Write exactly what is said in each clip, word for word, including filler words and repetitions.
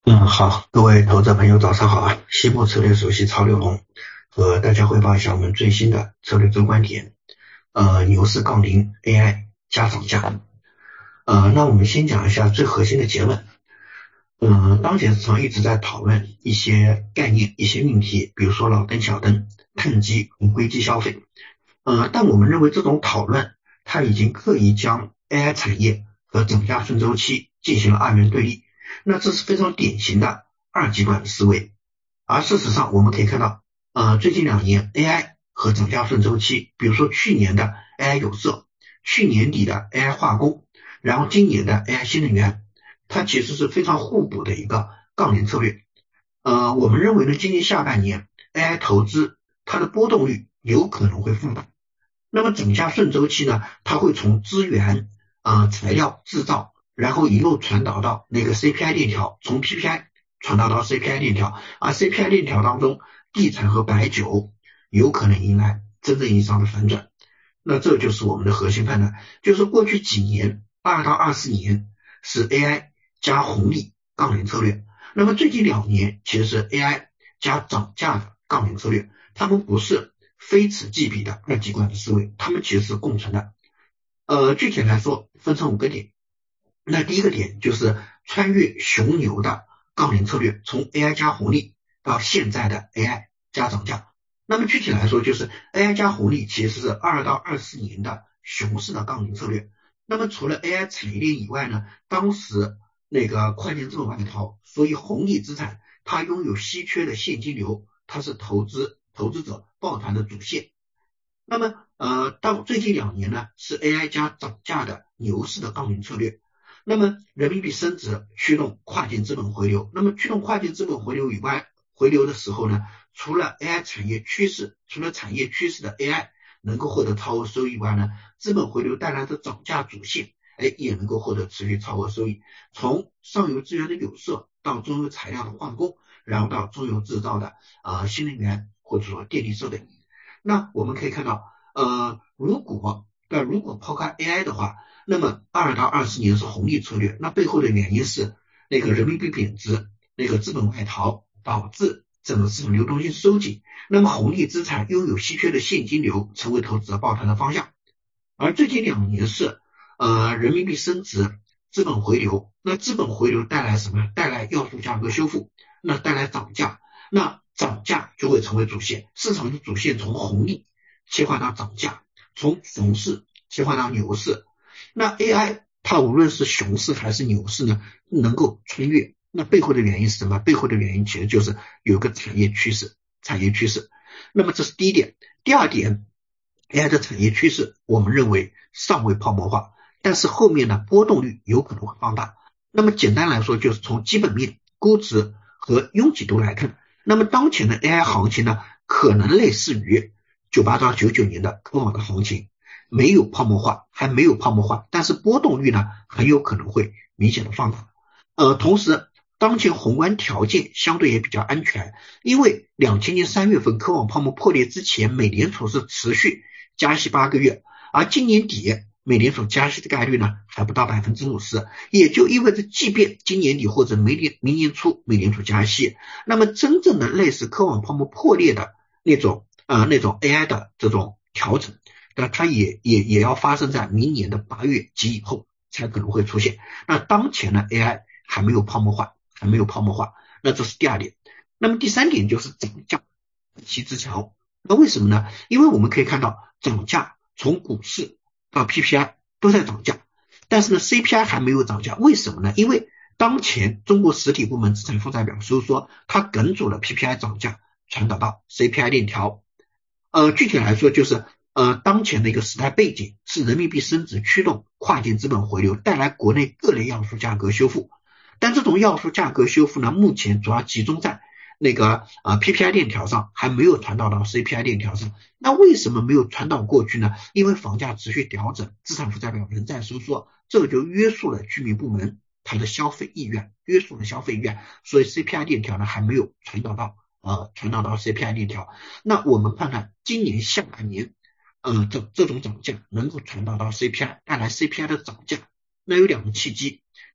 嗯，好，各位投资者朋友，早上好啊！西部策略首席曹柳龙和大家汇报一下我们最新的策略周观点。呃，牛市杠铃 A I 加涨价。呃，那我们先讲一下最核心的结论。嗯、呃，当前市场一直在讨论一些概念、一些命题，比如说老灯、小灯、碳基和硅基消费。呃，但我们认为这种讨论，它已经刻意将 A I 产业和涨价顺周期进行了二元对立。那这是非常典型的二极管思维。而事实上，我们可以看到，呃，最近两年 A I 和涨价顺周期，比如说去年的 A I 有色，去年底的 A I 化工，然后今年的 A I 新能源，它其实是非常互补的一个杠铃策略。呃，我们认为呢，今年下半年 A I 投资它的波动率有可能会放大。那么涨价顺周期呢，它会从资源、呃材料制造，然后一路传导到那个 C P I 链条，从 P P I 传导到 C P I 链条，而 C P I 链条当中，地产和白酒有可能迎来真正意义上的反转。那这就是我们的核心判断，就是过去几年，二到二四年是 A I 加红利杠铃策略，那么最近两年其实是 A I 加涨价的杠铃策略，它们不是非此即彼的二极管的思维，它们其实是共存的。呃，具体来说分成五个点。那第一个点就是穿越熊牛的杠铃策略，从 A I 加红利到现在的 A I 加涨价。那么具体来说，就是 A I 加红利其实是二到二四年的熊市的杠铃策略。那么除了 A I 产业链以外呢，当时那个跨境资本外逃，所以红利资产它拥有稀缺的现金流，它是投资投资者抱团的主线。那么呃，到最近两年呢，是 A I 加涨价的牛市的杠铃策略。那么人民币升值驱动跨境资本回流，那么驱动跨境资本回流以外，回流的时候呢，除了 A I 产业趋势，除了产业趋势的 A I 能够获得超额收益以外呢，资本回流带来的涨价主线，哎，也能够获得持续超额收益。从上游资源的有色到中游材料的化工，然后到中游制造的呃新能源或者说电力设备。那我们可以看到，呃，如果对，如果抛开 A I 的话，那么二到二四年是红利策略，那背后的原因是那个人民币贬值，那个资本外逃导致整个市场流动性收紧，那么红利资产拥有稀缺的现金流，成为投资者抱团的方向。而最近两年是呃人民币升值，资本回流，那资本回流带来什么？带来要素价格修复，那带来涨价，那涨价就会成为主线，市场的主线从红利切换到涨价，从熊市切换到牛市。那 A I 它无论是熊市还是牛市呢，能够穿越，那背后的原因是什么？背后的原因其实就是有个产业趋势，产业趋势。那么这是第一点。第二点，A I 的产业趋势我们认为尚未泡沫化，但是后面呢波动率有可能会放大。那么简单来说，就是从基本面、估值和拥挤度来看，那么当前的 A I 行情呢，可能类似于九八到九九年的科网的行情，没有泡沫化，还没有泡沫化，但是波动率呢很有可能会明显的放大。呃，同时当前宏观条件相对也比较安全，因为两千年三月份科网泡沫破裂之前，美联储是持续加息八个月，而今年底美联储加息的概率呢还不到百分之五十，也就意味着，即便今年底或者明年明年初美联储加息，那么真正的类似科网泡沫破裂的那种呃那种 A I 的这种调整，那它也也也要发生在明年的八月及以后才可能会出现。那当前的 A I 还没有泡沫化，还没有泡沫化，那这是第二点。那么第三点就是涨价其之强，那为什么呢？因为我们可以看到涨价从股市到 P P I 都在涨价，但是呢 C P I 还没有涨价，为什么呢？因为当前中国实体部门资产负债表收缩，它梗阻了 P P I 涨价传导到 C P I 链条。呃，具体来说就是呃，当前的一个时代背景是人民币升值驱动跨境资本回流，带来国内各类要素价格修复。但这种要素价格修复呢，目前主要集中在那个呃 P P I 链条上，还没有传导到 C P I 链条上。那为什么没有传导过去呢？因为房价持续调整，资产负债表仍在收缩，这个就约束了居民部门它的消费意愿，约束了消费意愿，所以 C P I 链条呢还没有传导到呃传导到 C P I 链条。那我们判断今年下半年，呃这这种涨价能够传导到 C P I， 带来 C P I 的涨价，那有两个契机。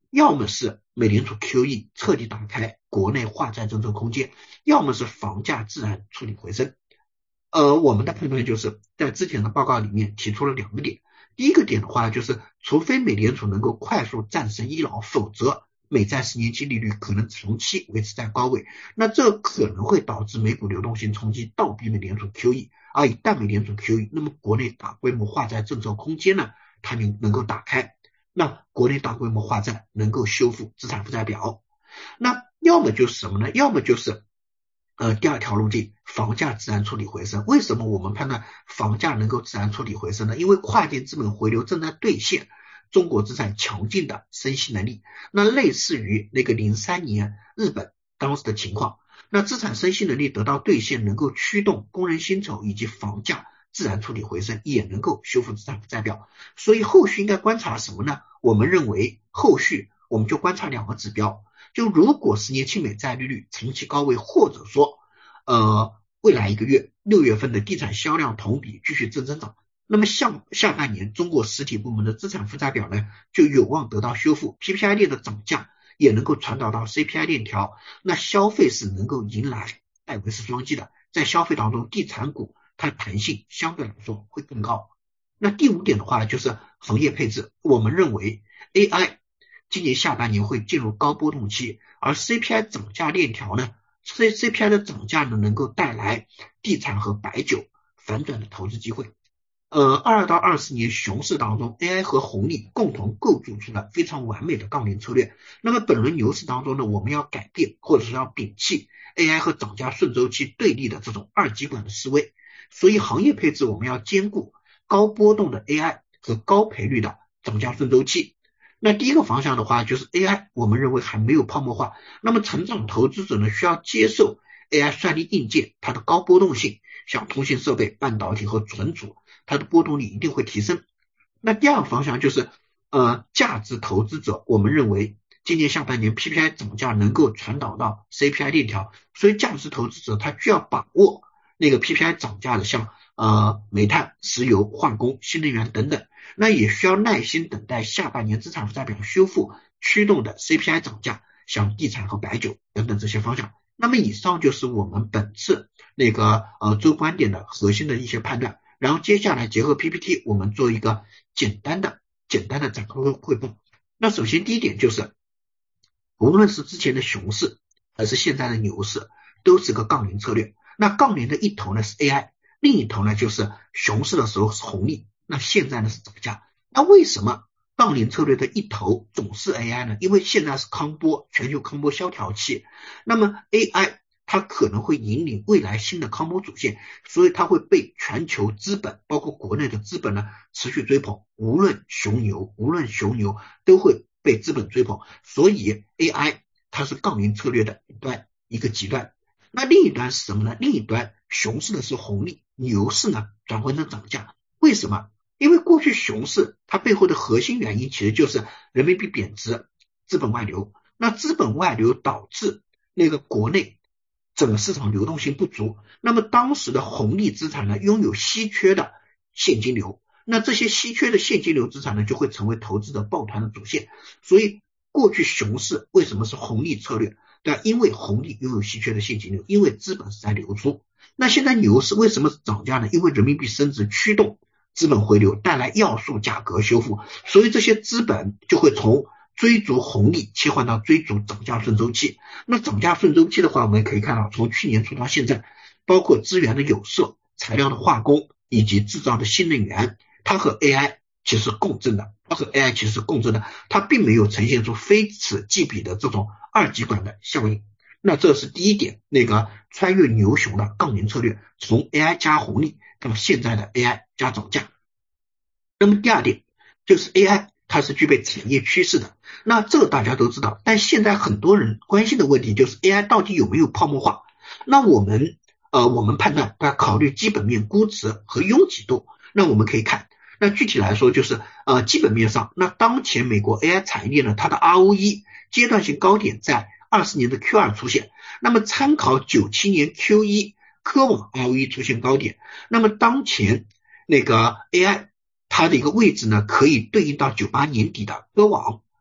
要么是美联储 Q E 彻底打开国内化债政策空间，要么是房价自然触底回升。呃，我们的判断就是在之前的报告里面提出了两个点。第一个点的话，就是除非美联储能够快速战胜伊朗，否则美债十年期利率可能长期维持在高位，那这可能会导致美股流动性冲击，倒逼美联储 Q E。而一旦美联储 Q E， 那么国内大规模化债政策空间呢，它能能够打开，那国内大规模化债能够修复资产负债表。那要么就是什么呢？要么就是呃，第二条路径，房价自然触底回升。为什么我们判断房价能够自然触底回升呢？因为跨境资本回流正在兑现中国资产强劲的升息能力，那类似于那个零三年日本当时的情况，那资产升息能力得到兑现，能够驱动工人薪酬以及房价自然触底回升，也能够修复资产负债表。所以后续应该观察什么呢？我们认为后续我们就观察两个指标。就如果十年期美债利率长期高位，或者说呃未来一个月六月份的地产销量同比继续正增长，那么下下半年中国实体部门的资产负债表呢就有望得到修复， P P I 链的涨价也能够传导到 C P I 链条，那消费是能够迎来戴维斯双击的，在消费当中地产股它的弹性相对来说会更高。那第五点的话就是行业配置，我们认为 A I今年下半年会进入高波动期，而 C P I 涨价链条呢 C P I 的涨价呢能够带来地产和白酒反转的投资机会。呃，二到二四年熊市当中 A I 和红利共同构筑出了非常完美的杠铃策略。那么本轮牛市当中呢，我们要改变或者是要摒弃 A I 和涨价顺周期对立的这种二极管的思维，所以行业配置我们要兼顾高波动的 A I 和高赔率的涨价顺周期。那第一个方向的话就是 A I， 我们认为还没有泡沫化，那么成长投资者呢需要接受 A I 算力硬件它的高波动性，像通信设备、半导体和存储，它的波动率一定会提升。那第二个方向就是呃价值投资者，我们认为今年下半年 P P I 涨价能够传导到 C P I 链条，所以价值投资者他需要把握那个 P P I 涨价的像呃煤炭、石油、化工、新能源等等，那也需要耐心等待下半年资产负债表修复驱动的 C P I 涨价，像地产和白酒等等这些方向。那么以上就是我们本次那个呃周观点的核心的一些判断，然后接下来结合 P P T 我们做一个简单的简单的展开汇报。那首先第一点就是，无论是之前的熊市还是现在的牛市，都是个杠铃策略。那杠铃的一头呢是 A I， 另一头呢就是熊市的时候是红利，那现在呢是涨价。那为什么杠铃策略的一头总是 A I 呢？因为现在是康波，全球康波萧条期，那么 A I 它可能会引领未来新的康波主线，所以它会被全球资本包括国内的资本呢持续追捧，无论熊牛无论熊牛都会被资本追捧，所以 A I 它是杠铃策略的一端一个极端。那另一端是什么呢？另一端熊市的是红利，牛市呢转换成涨价。为什么？因为过去熊市它背后的核心原因其实就是人民币贬值，资本外流，那资本外流导致那个国内整个市场流动性不足，那么当时的红利资产呢拥有稀缺的现金流，那这些稀缺的现金流资产呢就会成为投资者抱团的主线。所以过去熊市为什么是红利策略？对吧？因为红利拥有稀缺的现金流，因为资本是在流出。那现在牛市为什么是涨价呢？因为人民币升值驱动资本回流，带来要素价格修复，所以这些资本就会从追逐红利切换到追逐涨价顺周期。那涨价顺周期的话，我们可以看到从去年初到现在，包括资源的有色、材料的化工以及制造的新能源，它和 A I 其实共振的，它和 A I 其实共振的，它并没有呈现出非此即彼的这种二极管的效应。那这是第一点，那个穿越牛熊的杠铃策略，从 A I 加红利到现在的 A I 加涨价。那么第二点就是 A I 它是具备产业趋势的，那这个大家都知道，但现在很多人关心的问题就是 A I 到底有没有泡沫化。那我们呃我们判断要考虑基本面、估值和拥挤度。那我们可以看，那具体来说就是呃基本面上，那当前美国 A I 产业链呢，它的 R O E 阶段性高点在二十年的 Q 二 出现，那么参考九七年 Q 一 科网 R O E 出现高点，那么当前那个 A I 它的一个位置呢可以对应到九八年底的科网，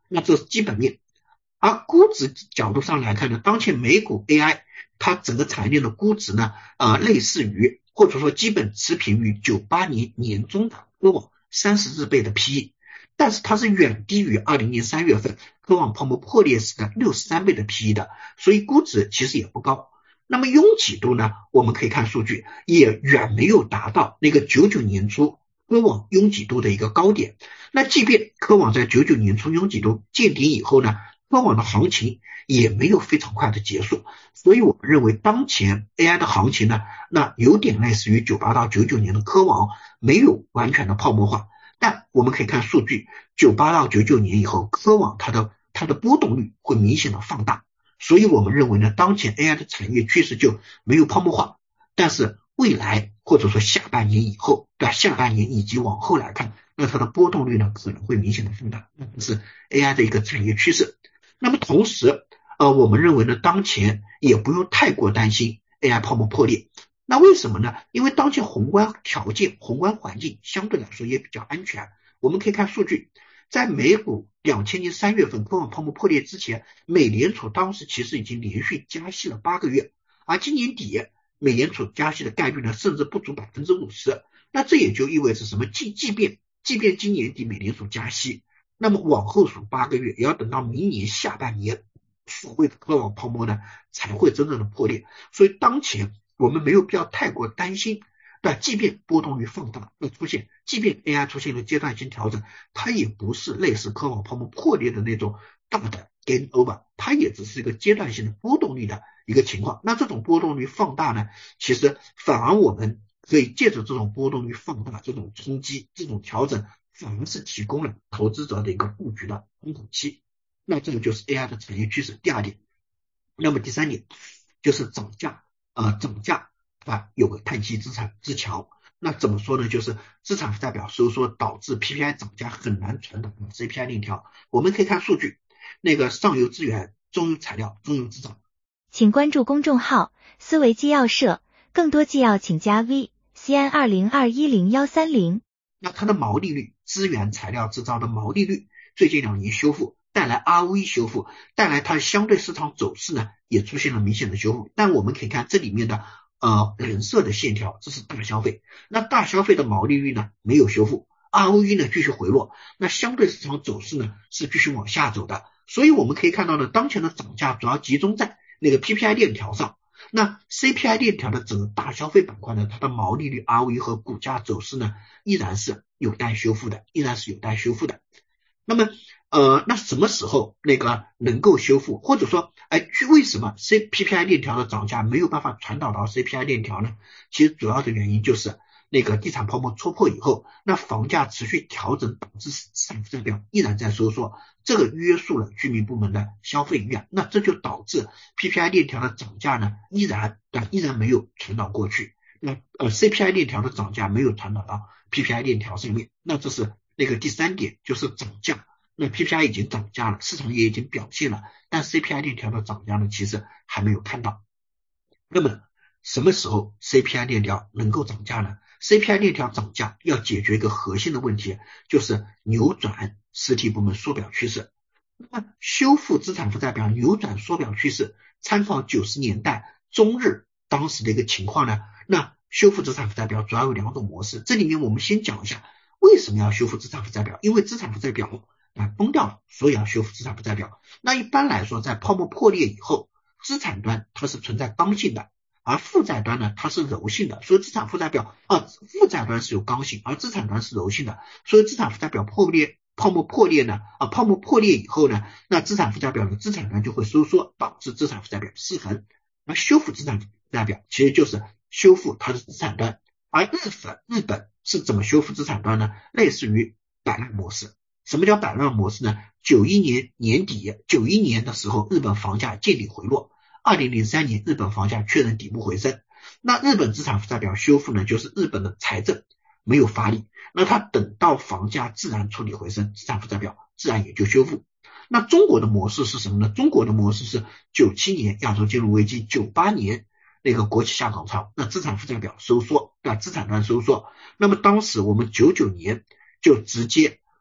那这是基本面。而估值角度上来看呢，当前美股 A I 它整个产业链的估值呢，呃，类似于或者说基本持平于九八年年中的科网三十日倍的 P E， 但是它是远低于二零年三月份科网泡沫破裂时的六十三倍的 P E 的，所以估值其实也不高。那么拥挤度呢，我们可以看数据，也远没有达到那个九九年初科网拥挤度的一个高点。那即便科网在九九年初拥挤度见顶以后呢，科网的行情也没有非常快的结束，所以我们认为当前 A I 的行情呢，那有点类似于九八到九九年的科网，没有完全的泡沫化。但我们可以看数据，九八到九九年以后，科网它的它的波动率会明显的放大，所以我们认为呢，当前 A I 的产业趋势就没有泡沫化，但是未来或者说下半年以后，对吧？下半年以及往后来看，那它的波动率呢可能会明显的放大，那这是 A I 的一个产业趋势。那么同时，呃，我们认为呢，当前也不用太过担心 A I 泡沫破裂。那为什么呢？因为当前宏观条件、宏观环境相对来说也比较安全。我们可以看数据，在美股两千年三月份科网泡沫破裂之前，美联储当时其实已经连续加息了八个月，而今年底美联储加息的概率呢，甚至不足百分之五十。那这也就意味着什么？即即便即便今年底美联储加息，那么往后数八个月，也要等到明年下半年，所谓的科网泡沫呢才会真正的破裂。所以当前我们没有必要太过担心，但即便波动率放大会出现，即便 A I 出现了阶段性调整，它也不是类似科网泡沫破裂的那种大的 game over， 它也只是一个阶段性的波动率的一个情况。那这种波动率放大呢，其实反而我们可以借着这种波动率放大、这种冲击、这种调整，反而是提供了投资者的一个布局的空口期。那这个就是 A I 的产业趋势。第二点，那么第三点就是涨价，呃，涨价啊有个碳基资产之桥。那怎么说呢？就是资产负债表收缩导致 P P I 涨价很难传导到 C P I 链条。我们可以看数据，那个上游资源、中游材料、中游制造。 请关注公众号思维纪要社，更多纪要请加 V C N 二零二一零一三零。 那它的毛利率，资源材料制造的毛利率最近两年修复，带来 R O E 修复，带来它相对市场走势呢也出现了明显的修复。但我们可以看这里面的呃蓝色的线条，这是大消费。那大消费的毛利率呢没有修复， R O E 呢继续回落，那相对市场走势呢是继续往下走的。所以我们可以看到呢，当前的涨价主要集中在那个 P P I 链条上。那 C P I 链条的整个大消费板块呢，它的毛利率 R O E 和股价走势呢依然是有待修复的，依然是有待修复的。那么呃，那什么时候那个能够修复，或者说哎，为什么 C P P I 链条的涨价没有办法传导到 C P I 链条呢？其实主要的原因就是那个地产泡沫戳破以后，那房价持续调整导致资产负债表依然在收缩，这个约束了居民部门的消费意愿，那这就导致 P P I 链条的涨价呢依然但依然没有传导过去。那呃 C P I 链条的涨价没有传导到 P P I 链条上面，那这是那个第三点，就是涨价。那 P P I 已经涨价了，市场也已经表现了，但 C P I 链条的涨价呢其实还没有看到。那么什么时候 C P I 链条能够涨价呢？ C P I 链条涨价要解决一个核心的问题，就是扭转实体部门缩表趋势。那么修复资产负债表，扭转缩表趋势，参考九十年代中日当时的一个情况呢，那修复资产负债表主要有两种模式。这里面我们先讲一下为什么要修复资产负债表，因为资产负债表啊崩掉了，所以要修复资产负债表。那一般来说，在泡沫破裂以后，资产端它是存在刚性的，而负债端呢它是柔性的，所以资产负债表啊负债端是有刚性，而资产端是柔性的，所以资产负债表破裂泡沫破裂呢啊泡沫破裂以后呢，那资产负债表的资产端就会收缩，导致资产负债表失衡。而修复资产负债表其实就是修复它的资产端。而日本日本是怎么修复资产端呢？类似于摆烂模式。什么叫摆烂模式呢？九一年年底，九一年的时候日本房价见底回落，二零零三年日本房价确认底部回升。那日本资产负债表修复呢，就是日本的财政没有发力，那它等到房价自然触底回升，资产负债表自然也就修复。那中国的模式是什么呢？中国的模式是九七年亚洲金融危机，九八年那个国企下岗潮，那资产负债表收缩，对吧？资产端收缩。那么当时我们九九年就直接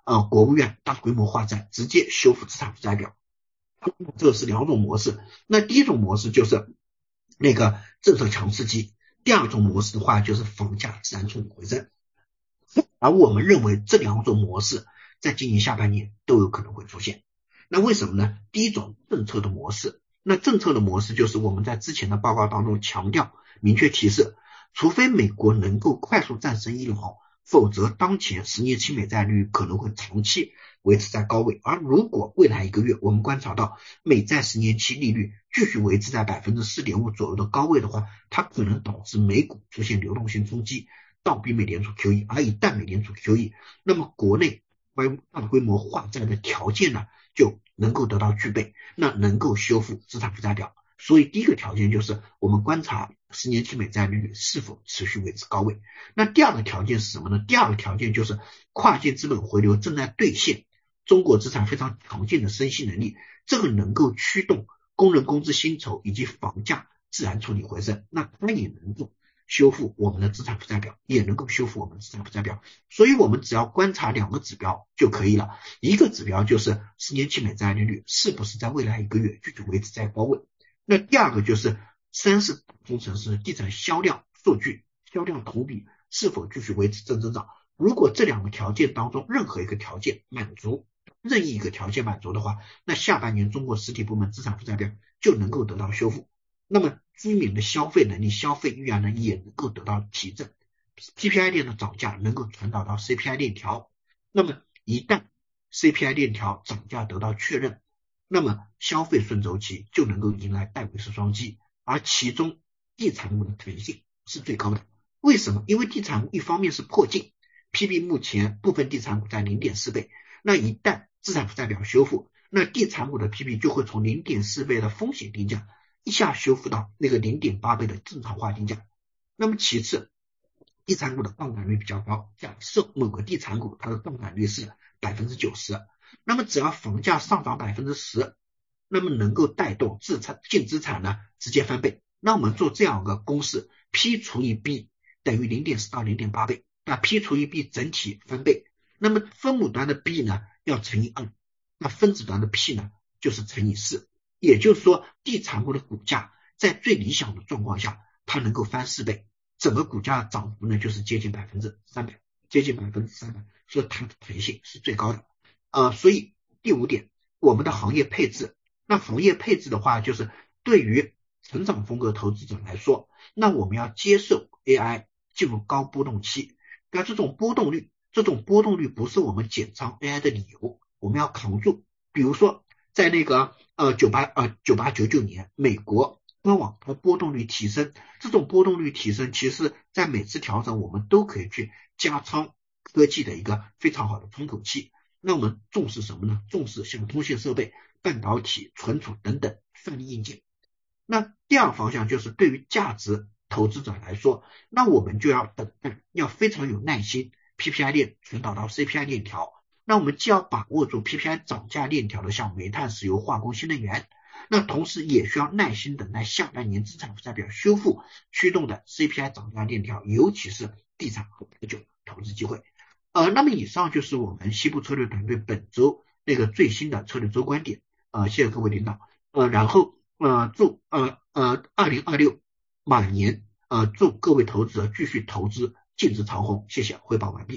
呃国务院大规模化债，直接修复资产负债表。这是两种模式。那第一种模式就是那个政策强刺激，第二种模式的话就是房价自然处理回升。而我们认为这两种模式在今年下半年都有可能会出现。那为什么呢？第一种政策的模式，那政策的模式就是我们在之前的报告当中强调，明确提示，除非美国能够快速战胜医疗，否则当前十年期美债利率可能会长期维持在高位。而如果未来一个月我们观察到美债十年期利率继续维持在 百分之四点五 左右的高位的话，它可能导致美股出现流动性冲击，倒逼美联储 Q E。 而一旦美联储 Q E， 那么国内大规模化债的条件呢就能够得到具备，那能够修复资产负债表。所以第一个条件就是我们观察十年期美债利率是否持续维持高位。那第二个条件是什么呢？第二个条件就是跨境资本回流正在兑现，中国资产非常强劲的升息能力，这个能够驱动工人工资薪酬以及房价自然处理回升，那它也能够修复我们的资产负债表，也能够修复我们的资产负债表。所以我们只要观察两个指标就可以了。一个指标就是十年期美债利率是不是在未来一个月继续维持在高位。那第二个就是三四线城市地产销量数据，销量同比是否继续维持正增长。如果这两个条件当中任何一个条件满足，任意一个条件满足的话，那下半年中国实体部门资产负债表就能够得到修复。那么居民的消费能力、消费意愿呢也能够得到提振， P P I 链的涨价能够传导到 C P I 链条。那么一旦 C P I 链条涨价得到确认，那么消费顺周期就能够迎来戴维斯双击，而其中地产股的弹性是最高的。为什么？因为地产股一方面是破净， P B 目前部分地产股在 零点四倍，那一旦资产负债表修复，那地产股的 P B 就会从 零点四倍的风险定价一下修复到那个 零点八倍的正常化定价。那么其次，地产股的杠杆率比较高，假设某个地产股它的杠杆率是 百分之九十， 那么只要房价上涨 百分之十， 那么能够带动资产净资产呢直接翻倍。那我们做这样一个公式， P 除以 B 等于 零点四到零点八倍，那 P 除以 B 整体翻倍，那么分母端的 B 呢要乘以二，那分子端的 P 呢就是乘以四。也就是说地产股的股价在最理想的状况下它能够翻四倍，整个股价涨幅呢就是接近百分之三百，接近百分之三百，所以它的弹性是最高的。呃，所以第五点，我们的行业配置。那行业配置的话，就是对于成长风格投资者来说，那我们要接受 A I 进入高波动期。那这种波动率，这种波动率不是我们减仓 A I 的理由，我们要扛住。比如说在那个呃九八呃九八九九年，美国科网它波动率提升，这种波动率提升其实在每次调整我们都可以去加仓科技的一个非常好的窗口期。那我们重视什么呢？重视像通信设备、半导体、存储等等范例硬件。那第二方向就是对于价值投资者来说，那我们就要等待，要非常有耐心 P P I 链传导到 C P I 链条。那我们既要把握住 P P I 涨价链条的像煤炭、石油、化工、新能源，那同时也需要耐心等待下半年资产负债表修复驱动的 C P I 涨价链条，尤其是地产和白酒投资机会。呃，那么以上就是我们西部策略团队本周那个最新的策略周观点。呃，谢谢各位领导。呃，然后呃祝呃呃二零二六马年呃祝各位投资者继续投资净值长虹。谢谢，汇报完毕。